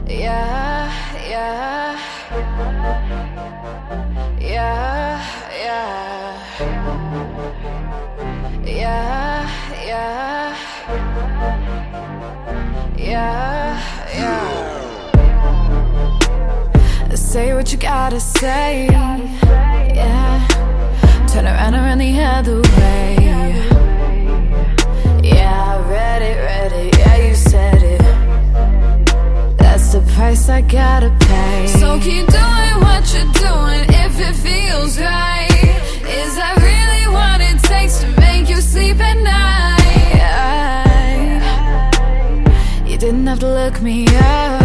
Yeah, yeah, yeah, yeah, yeah, yeah, yeah, yeah. Say what you gotta say, yeah. Turn around the other way. Yeah, read it, yeah, you said it. That's the price I gotta pay. So keep doing what you're doing if it feels right. Is that really what it takes to make you sleep at night? You didn't have to look me up.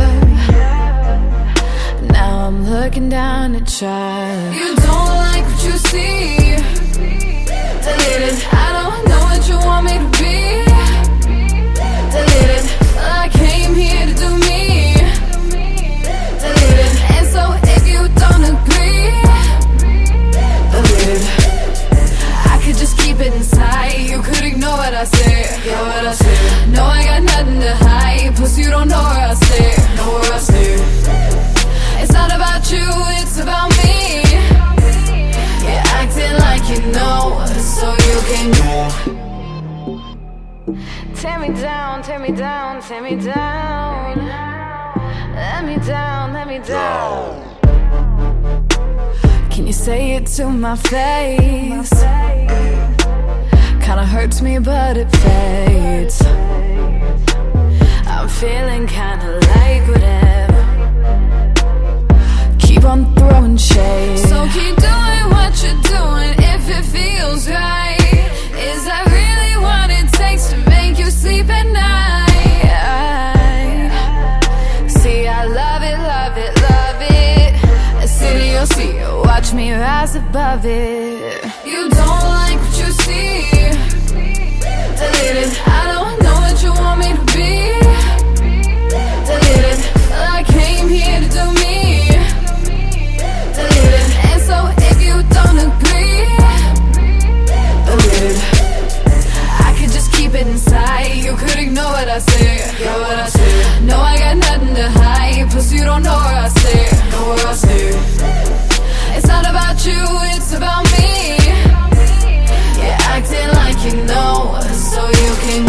Now I'm looking down at you. You don't like what you see. Delete it. I don't know what you want me to be. Delete it. I came here to do me. Delete it. And so if you don't agree, delete it. I could just keep it inside. You could ignore what I say. Yeah, what I say. No, I got nothing to hide. Plus you don't know where I stay. Know where I stay. It's not about you, it's about me. You're acting like you know, so you can tear me down, tear me down, tear me down. Let me down, let me down. Can you say it to my face? Kinda hurts me, but it fades. I'm feeling kinda like whatever. Keep on throwing shade. So keep doing what you're doing if it feels right. Is that really what it takes to make you sleep at night? See, I love it, love it, love it. City, you'll see, watch me rise above it. You don't like what you see. Delete it. I don't know what you want me to be. Delete it. I came here to do me. And so if you don't agree, delete it. I could just keep it inside. You could ignore what I say. Yeah, what I say. No, I got nothing to hide. Plus you don't know where I stay. Know where I stay. It's not about you, it's about me. You're acting like you know, so you can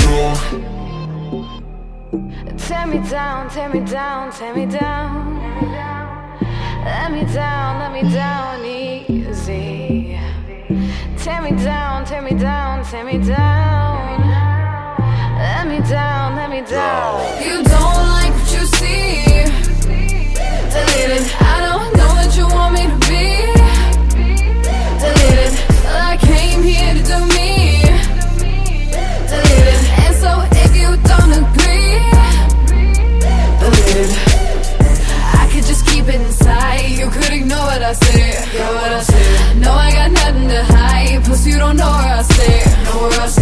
tear me down, tear me down, tear me down. Let me down easy. Tear me down, tear me down, tear me down. Let me down, let me down. You don't like what you see. Delete it. I don't know what you want me to be. Delete it. I came here to do me. Delete it. And so if you don't agree, delete it. I could just keep it inside. You could ignore what I say. Yeah, what I say. No, I got nothing to hide. Plus you don't know where I stay. Know where I stay.